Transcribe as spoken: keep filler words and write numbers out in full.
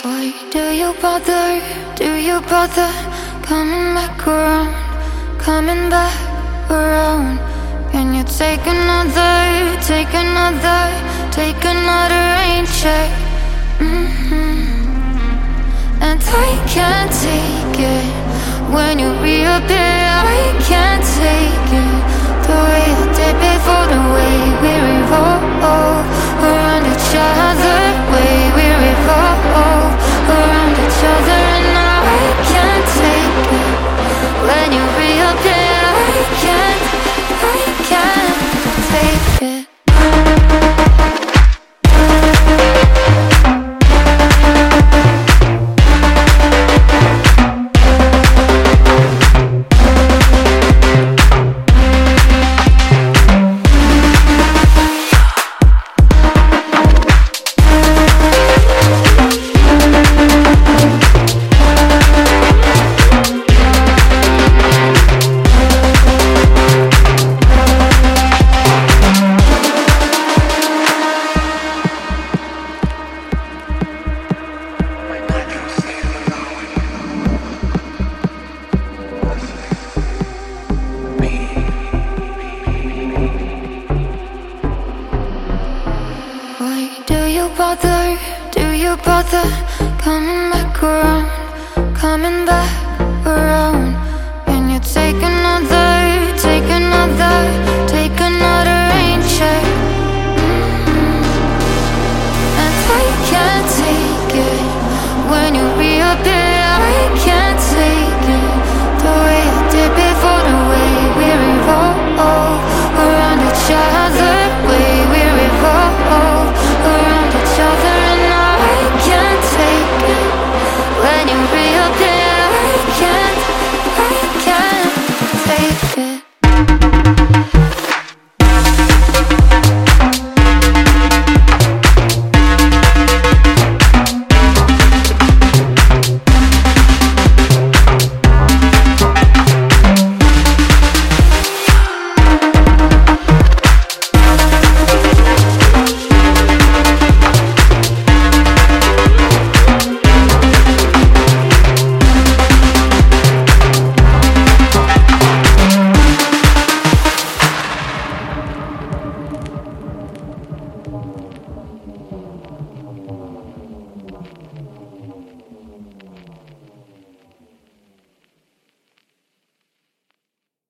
Why do you bother, do you bother coming back around, coming back around? Can you take another, take another, take another rain check? Mm-hmm. And I can't take it when you reappear. I can't take it the way I did before, the way we revolve around each other, way we revolve around each other. And now I can't take it when you reappear. I can't, I can't take it. Bother, do you bother coming back around, coming back around? Can you take another, take another, take another rain check?